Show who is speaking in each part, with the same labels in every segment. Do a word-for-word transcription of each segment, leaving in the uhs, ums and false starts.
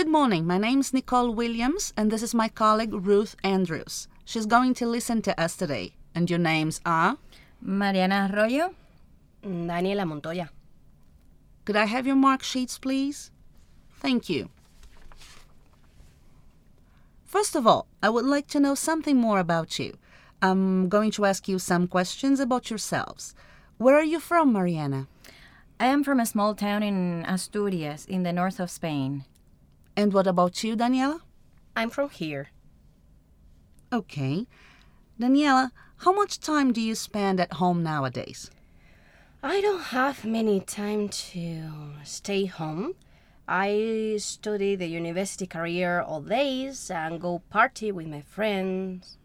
Speaker 1: Good morning. My name's Nicole Williams, and this is my colleague Ruth Andrews. She's going to listen to us today. And your names are?
Speaker 2: Mariana Arroyo.
Speaker 3: Daniela Montoya.
Speaker 1: Could I have your mark sheets, please? Thank you. First of all, I would like to know something more about you. I'm going to ask you some questions about yourselves. Where are you from, Mariana?
Speaker 2: I am from a small town in Asturias, in the north of Spain.
Speaker 1: And what about you, Daniela?
Speaker 3: I'm from here.
Speaker 1: Okay. Daniela, how much time do you spend at home nowadays?
Speaker 3: I don't have many time to stay home. I study the university career all days and go party with my friends.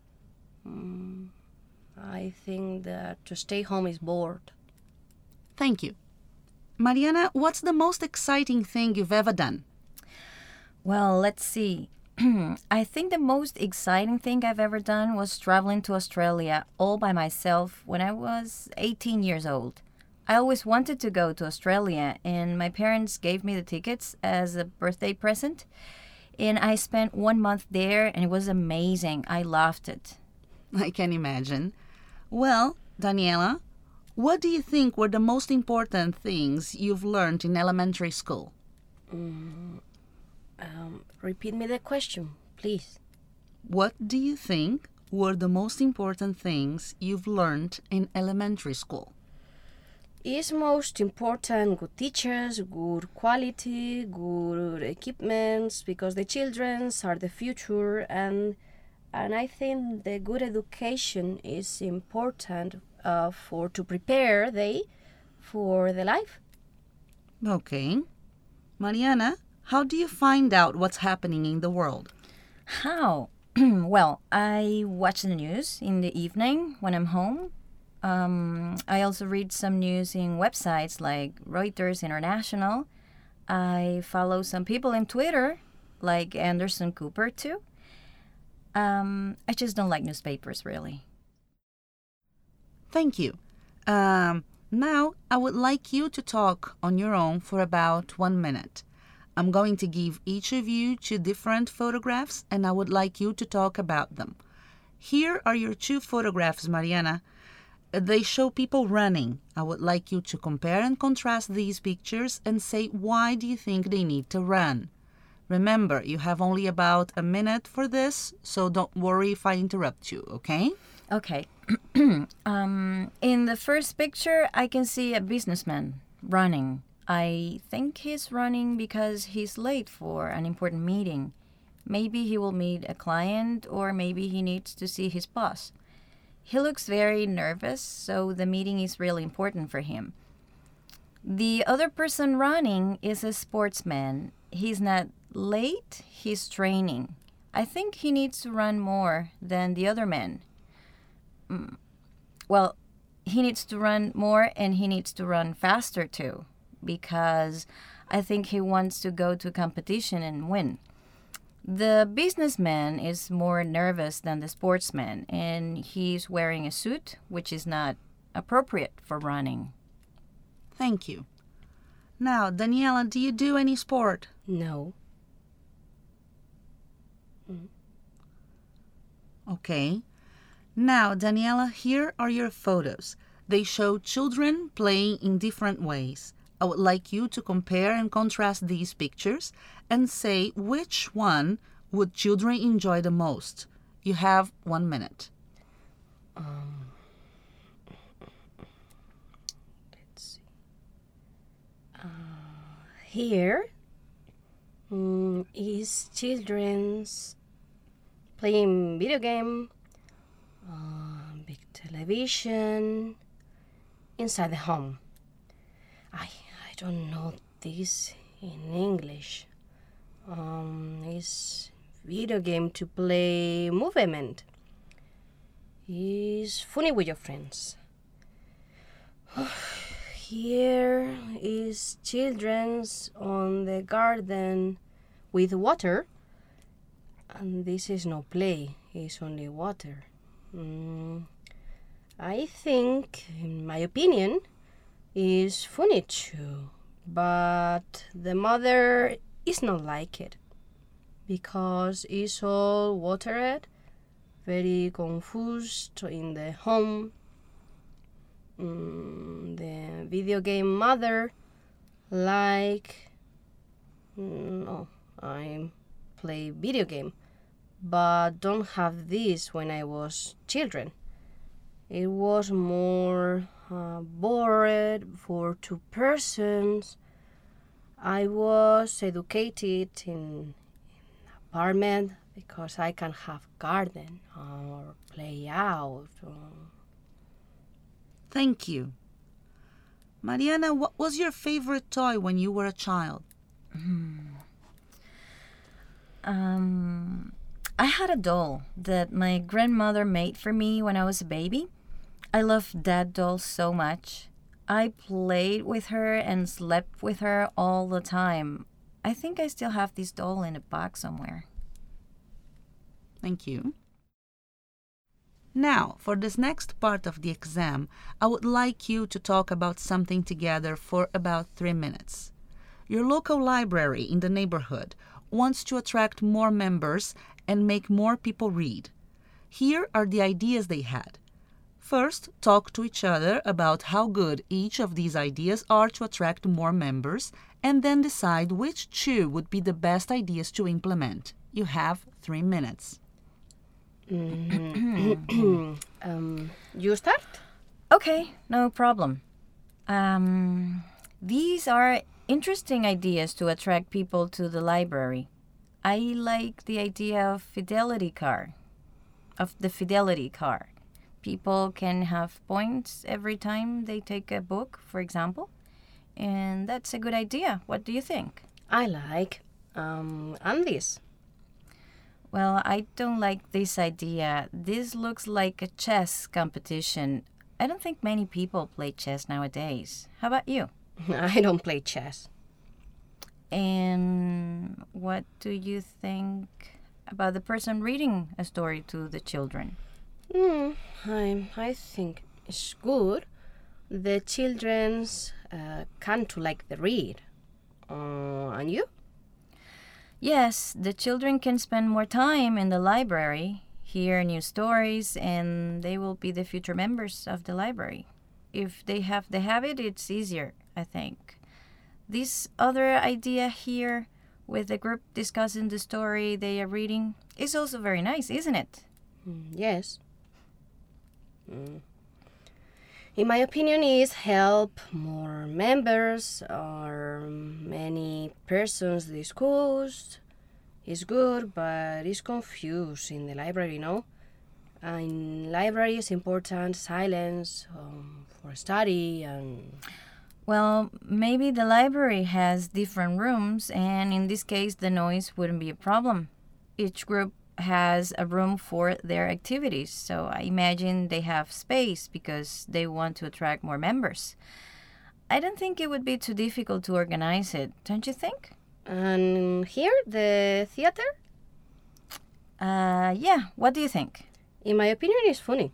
Speaker 3: Mm, I think that to stay home is bored.
Speaker 1: Thank you. Mariana, what's the most exciting thing you've ever done?
Speaker 2: Well, let's see. I think the most exciting thing I've ever done was traveling to Australia all by myself when I was eighteen years old. I always wanted to go to Australia, and my parents gave me the tickets as a birthday present. And I spent one month there, and it was amazing. I loved it.
Speaker 1: I can imagine. Well, Daniela, what do you think were the most important things you've learned in elementary school?
Speaker 3: Mm, um, repeat me the question, please.
Speaker 1: What do you think were the most important things you've learned in elementary school?
Speaker 3: It's most important good teachers, good quality, good equipments, because the children are the future, and and I think the good education is important uh, for to prepare they for the life.
Speaker 1: Okay. Mariana, how do you find out what's happening in the world?
Speaker 2: How? Well, I watch the news in the evening when I'm home. Um, I also read some news in websites like Reuters International. I follow some people on Twitter, like Anderson Cooper, too. Um, I just don't like newspapers, really.
Speaker 1: Thank you. Um, now, I would like you to talk on your own for about one minute. I'm going to give each of you two different photographs, and I would like you to talk about them. Here are your two photographs, Mariana. They show people running. I would like you to compare and contrast these pictures and say why do you think they need to run. Remember, you have only about a minute for this, so don't worry if I interrupt you, okay?
Speaker 2: Okay. um, in the first picture, I can see a businessman running. I think he's running because he's late for an important meeting. Maybe he will meet a client, or maybe he needs to see his boss. He looks very nervous, so the meeting is really important for him. The other person running is a sportsman. He's not late, he's training. I think he needs to run more than the other man. Mm. Well, he needs to run more, and he needs to run faster too, because I think he wants to go to competition and win. The businessman is more nervous than the sportsman, and he's wearing a suit, which is not appropriate for running.
Speaker 1: Thank you. Now, Daniela, do you do any sport?
Speaker 3: No.
Speaker 1: Mm. Okay. Now, Daniela, here are your photos. They show children playing in different ways. I would like you to compare and contrast these pictures and say which one would children enjoy the most. You have one minute.
Speaker 3: Um, let's see. Uh, here um, is children's playing video game, uh, big television, inside the home. I I don't know this in English. Um, it's video game to play movement. It's funny with your friends. Here is children's on the garden with water. And this is no play, it's only water. Mm, I think, in my opinion, is funny too. But the mother it's not like it because it's all watered, very confused in the home. Mm, the video game mother like no, I play video game, but don't have this when I was children. It was more uh, bored for two persons. I was educated in, in apartment because I can have garden or play out. Or...
Speaker 1: Thank you. Mariana, what was your favorite toy when you were a child?
Speaker 2: Hmm. Um, I had a doll that my grandmother made for me when I was a baby. I loved that doll so much. I played with her and slept with her all the time. I think I still have this doll in a box somewhere.
Speaker 1: Thank you. Now, for this next part of the exam, I would like you to talk about something together for about three minutes. Your local library in the neighborhood wants to attract more members and make more people read. Here are the ideas they had. First, talk to each other about how good each of these ideas are to attract more members, and then decide which two would be the best ideas to implement. You have three minutes.
Speaker 3: Mm-hmm. um, you start?
Speaker 2: Okay, no problem. Um, these are interesting ideas to attract people to the library. I like the idea of fidelity card, of the fidelity card. People can have points every time they take a book, for example. And that's a good idea. What do you think?
Speaker 3: I like. Um, and this?
Speaker 2: Well, I don't like this idea. This looks like a chess competition. I don't think many people play chess nowadays. How about you?
Speaker 3: I don't play chess.
Speaker 2: And what do you think about the person reading a story to the children?
Speaker 3: Mm, I, I think it's good. The children's uh, can to like the read. Uh, and you?
Speaker 2: Yes, the children can spend more time in the library, hear new stories, and they will be the future members of the library. If they have the habit, it's easier, I think. This other idea here, with the group discussing the story they are reading, is also very nice, isn't it?
Speaker 3: Mm, yes. Mm. In my opinion, is help more members or many persons discussed. It's good, but it's confused in the library, no? In library, it's important silence um, for study and...
Speaker 2: Well, maybe the library has different rooms, and in this case, the noise wouldn't be a problem. Each group has a room for their activities, so I imagine they have space because they want to attract more members. I don't think it would be too difficult to organize it, don't you think?
Speaker 3: And here, the theater?
Speaker 2: Uh, yeah, what do you think?
Speaker 3: In my opinion, it's funny.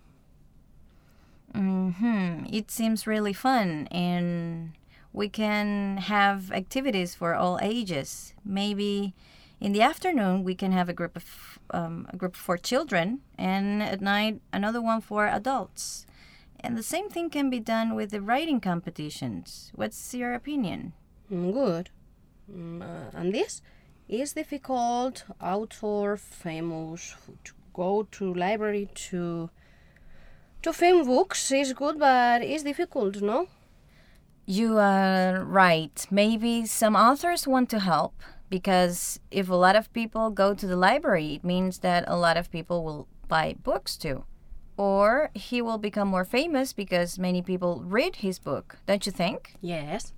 Speaker 2: Mm-hmm. It seems really fun, and we can have activities for all ages. Maybe in the afternoon we can have a group of um, a group for children, and at night another one for adults. And the same thing can be done with the writing competitions. What's your opinion?
Speaker 3: Mm, good. Mm, uh, and this is difficult. Author famous to go to library to to film books is good, but it's difficult, no?
Speaker 2: You are right. Maybe some authors want to help, because if a lot of people go to the library, it means that a lot of people will buy books too. Or he will become more famous because many people read his book, don't you think?
Speaker 3: Yes.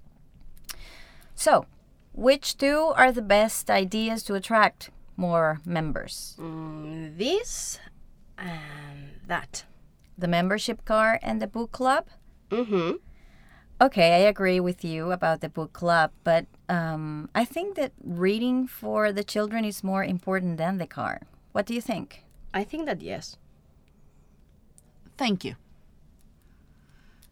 Speaker 2: So, which two are the best ideas to attract more members?
Speaker 3: Mm, this and that.
Speaker 2: The membership card and the book club?
Speaker 3: Mm-hmm.
Speaker 2: Okay, I agree with you about the book club, but um, I think that reading for the children is more important than the card. What do you think?
Speaker 3: I think that yes.
Speaker 1: Thank you.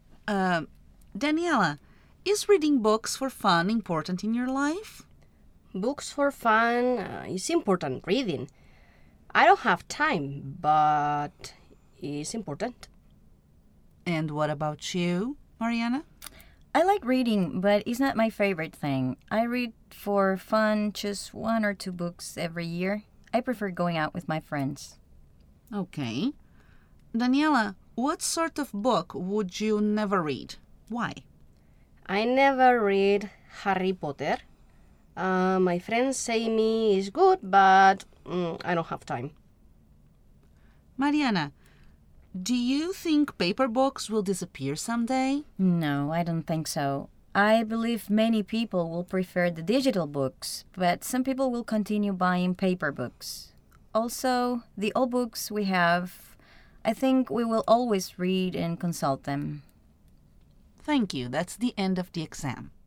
Speaker 1: Uh, Daniela, is reading books for fun important in your life?
Speaker 3: Books for fun uh, is important reading. I don't have time, but it's important.
Speaker 1: And what about you, Mariana?
Speaker 2: I like reading, but it's not my favorite thing. I read for fun, just one or two books every year. I prefer going out with my friends.
Speaker 1: Okay. Daniela, what sort of book would you never read? Why?
Speaker 3: I never read Harry Potter. Uh, my friends say me is good, but mm, I don't have time.
Speaker 1: Mariana, do you think paper books will disappear someday?
Speaker 2: No, I don't think so. I believe many people will prefer the digital books, but some people will continue buying paper books. Also, the old books we have, I think we will always read and consult them.
Speaker 1: Thank you. That's the end of the exam.